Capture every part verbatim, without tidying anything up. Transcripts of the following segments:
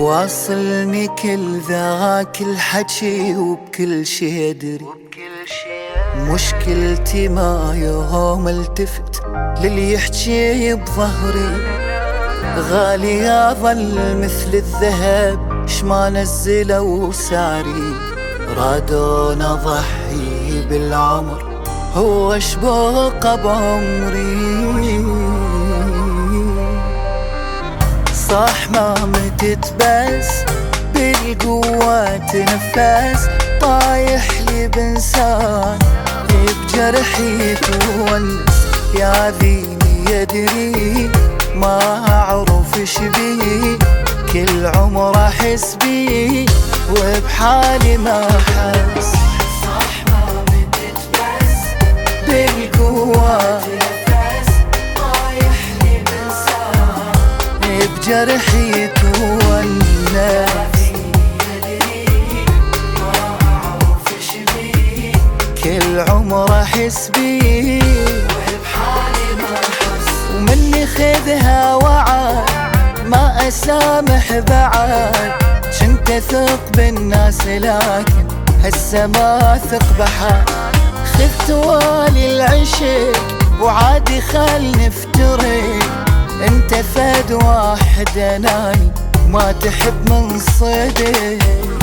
واصلني كل ذاك الحكي وبكل شي ادري، مشكلتي ما يوم التفت للي يحكي بظهري. غالي اظل مثل الذهب شما نزلوا سعري، رادون اضحي بالعمر هو شبوق بعمري. صح ما متت بس بالقوة تنفس، طايح لي بنسان بجرحي تونس. يا ذيني يدري ما اعرف ايش بي، كل عمر احس بي وبحالي ما احس. صح ما متت بس بالقوة تنفس، طايح لي بنسان بجرحي تونس. كل عمر احس بيه وبحالي ما احس، ومني خذها وعد ما اسامح بعد. كنت اثق بالناس لكن هسه ما اثق بحد. خذت والي العشق وعادي خل نفترق، انت فد واحد اناني ما تحب من صدق.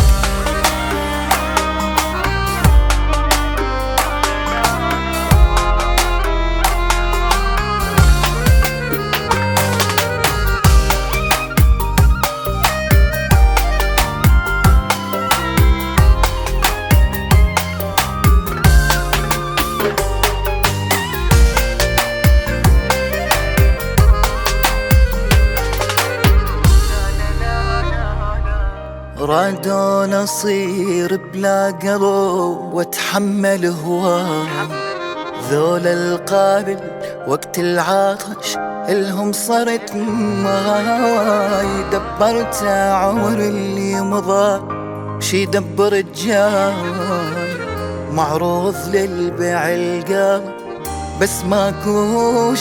رادون اصير بلا قلب واتحمل هواه، ذول القابل وقت العطش الهم صرت ماي. دبرت عمر اللي مضى شي دبر الجاي، معروض للبيع القلب بس ماكو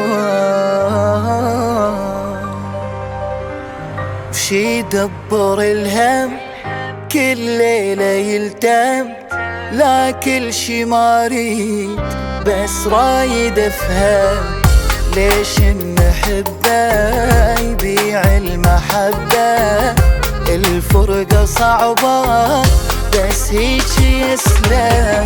شراي. وشي يدبر الهم كل ليلة يلتم، لا كل شي ما ريد بس رايد افهم ليش المحبة يبيع المحبة. الفرقة صعبة بس هيجي يسلم.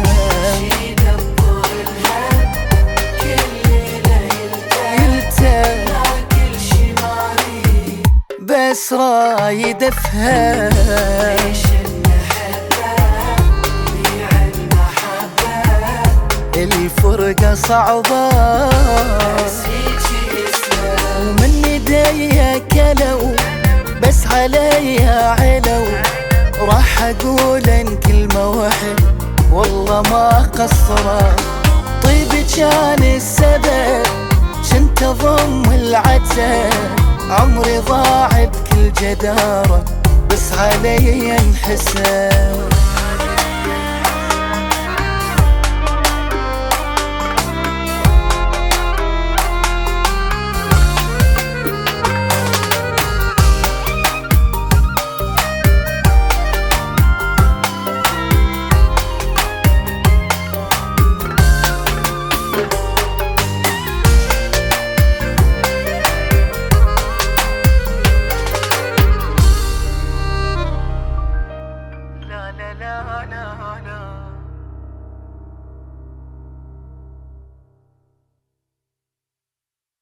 بس رايد افهم ليش المحبة بيع المحبة. الفرقة صعبة بس هيجي يسلم. ومن ايديا كلو بس عليا علو، راح اقول ان كلمة واحد والله ما قصرت. طيبي كان السبب كنت اضم العتب، عمري ضاع بكل جدارة بس علي انحسب.